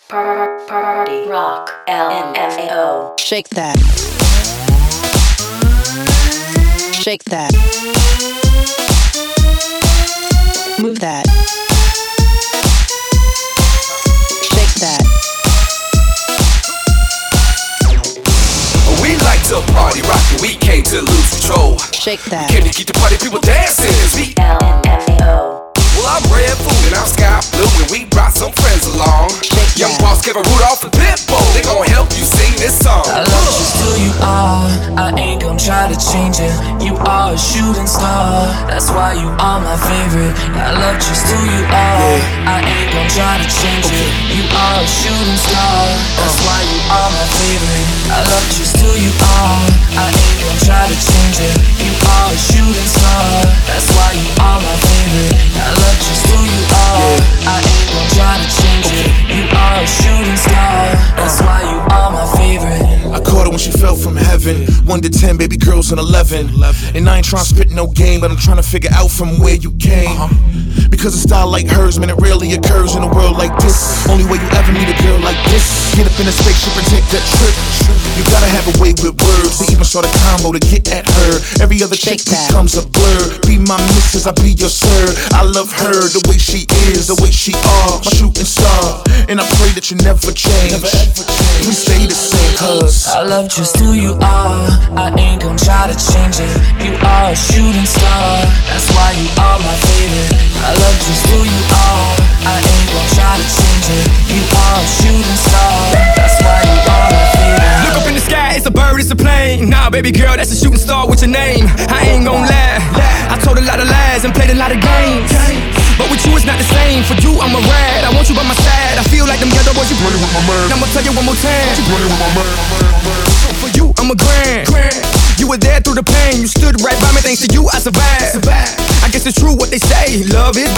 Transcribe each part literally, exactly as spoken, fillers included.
Party Rock L M F A O. Shake that. Shake that. Move that. Shake that. We like to party rock and we came to lose control. Shake that. We came to keep the party people dancing as we L M F A O. Well, I'm red food and I'm sky blue and we brought some friends along. Shake Young that. boss Kevin Rudolph and Pitbull, they gon' help you sing this song. I love just who you are, I ain't gon' try to change it. You are a shooting star, that's why you are my favorite. I love just who you are, I ain't gon' try to change it. You are a shooting star, that's why you are my favorite. I love just who you are, I ain't gon' try to change it. You are a shooting star, that's why you are my favorite. I love just who you are, I ain't gon' try to change it. You are a shooting star, that's why you are my favorite. I caught her when she fell from heaven. One to ten, baby girls, and eleven. And I ain't tryna spit no game, but I'm tryna figure out from where you came. Because a style like hers, man, it rarely occurs in a world like this. Only way you ever meet a girl like this. Get up in a spaceship and take that trip. You gotta have a way with words. They even start a combo to get at her. Every other chick Shake that. becomes a blur. Be my missus, I be your sir. I love her, the way she is, the way she are, my shooting star. And I pray that you never change. Please stay the same, cuz I love just who you are, I ain't gon' try to change it. You are a shooting star, that's why you are my favorite. I love just who you are, I ain't gon' try to change it. You are a shooting star, that's why you are my favorite. Look up in the sky, it's a bird, it's a plane. Nah, baby girl, that's a shooting star with your name. I ain't gon' lie, I told a lot of lies and played a lot of games. But with you it's not the same. For you I'm a rad, I want you by my side. I feel like them ghetto boys, you running with my man. I'ma tell you one more time, you running with my man. For you I'm a grand. You were there through the pain, you stood right by me. Thanks to you I survived. I guess it's true what they say, love is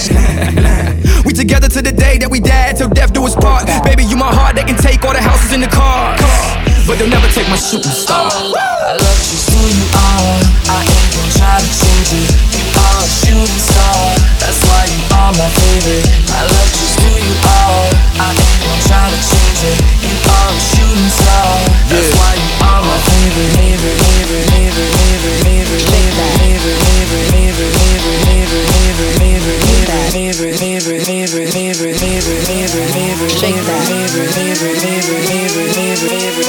blind. We together to the day that we died, till death do us part. Baby, you my heart, they can take all the houses in the cars, but they'll never take my shooting star. I love just who you are, I ain't gon' try to change it. You are a shooting star, that's why you are my favorite. I love just who you are, I ain't gon' try to change it. You are a shooting star, that's why you are my favorite. Favorite, favorite, favorite, favorite, favorite, favorite, favorite, favorite, favorite, favorite, favorite, favorite, favorite, favorite, favorite, favorite, favorite, favorite, favorite, Shake that. favorite, favorite, favorite, favorite, favorite,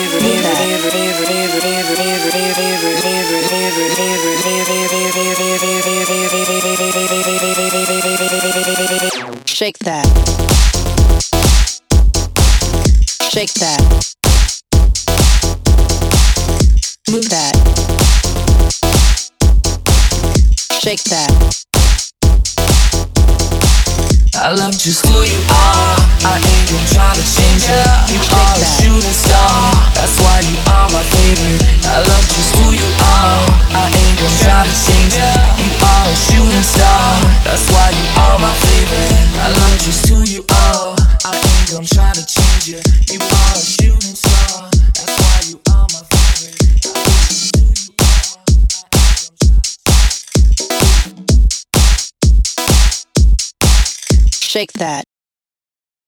favorite. Shake that. Shake that. Move that. Shake that. I love just who you are, I ain't gon' try to change it. You are a shooting star, that's why you are my favorite. I love just who you are, I ain't gon' try to change it. You are a shooting star, that's why you are my favorite. I love just who you are, I ain't gon' try to change it. You are a shooting star, that's why you are my favorite. I love just who you are, I ain't gon' try to change it. Shake that.